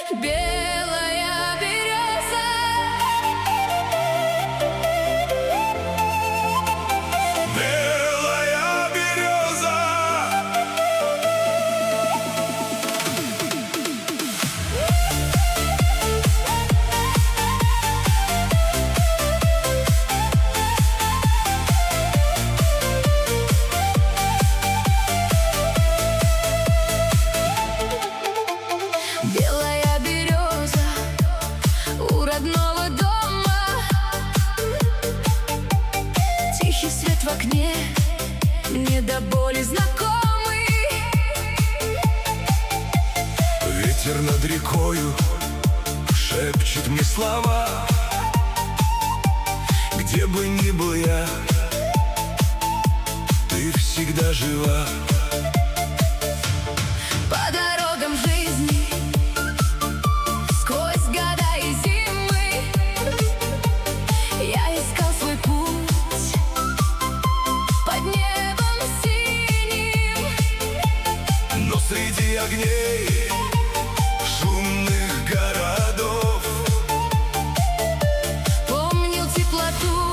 Белая береза, белая береза. белая береза у родного дома. Тихий свет в окне, мне до боли знакомый. Ветер над рекою шепчет мне слова. Где бы ни был я, ты всегда жива. По дорогам жизни, сквозь года и зимы, я искал свой путь под небом синим. Но среди огней шумных городов Помнил теплоту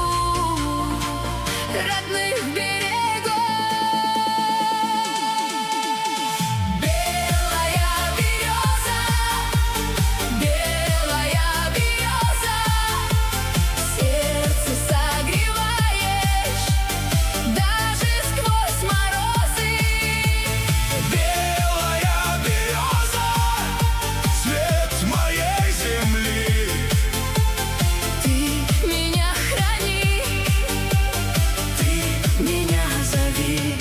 родных берегов. Белая береза, белая береза, сердце согреваешь даже сквозь морозы. белая береза, цвет моей земли. Ты меня храни, ты меня зови.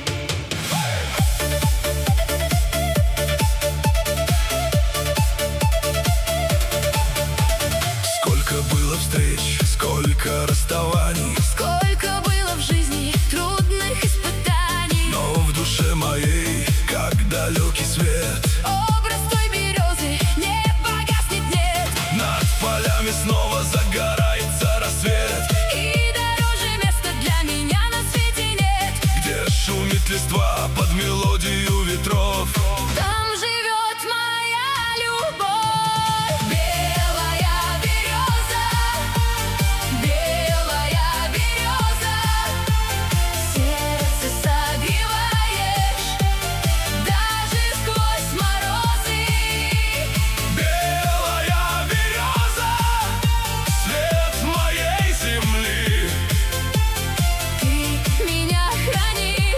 Сколько было встреч, сколько расставаний, Сколько было в жизни трудных испытаний, но в душе моей, как далекий свет, образ той березы не погаснет, нет. над полями снова загорается рассвет, И дороже места для меня на свете нет. где шумит листва под мелодию ветров. Там живет моя любовь. Белая береза, белая береза, сердце согреваешь даже сквозь морозы. Белая береза, цвет моей земли. Ты меня храни,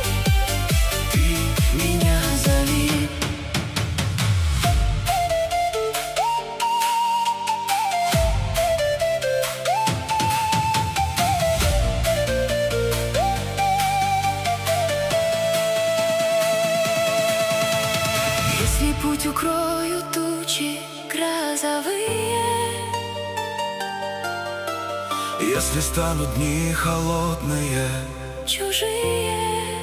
ты меня зови. Если путь укроют тучи грозовые, Если станут дни холодные, чужие,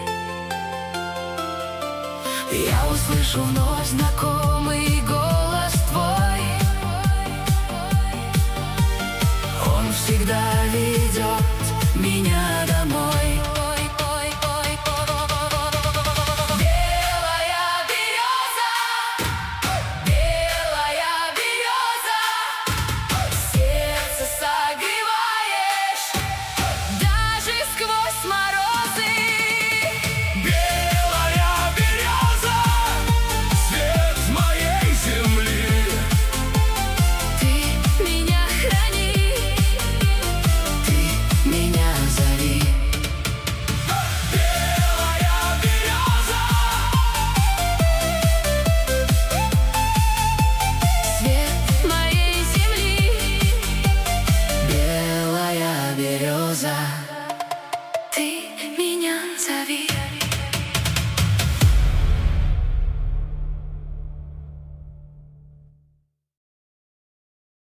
я услышу вновь знакомый голос твой. Он всегда ведет меня домой. Белая береза, белая береза, сердце согреваешь даже сквозь морозы. белая береза, цвет моей земли. Ты меня храни, ты меня зови. Белая береза, Свет моей земли. Белая береза, ты меня зови.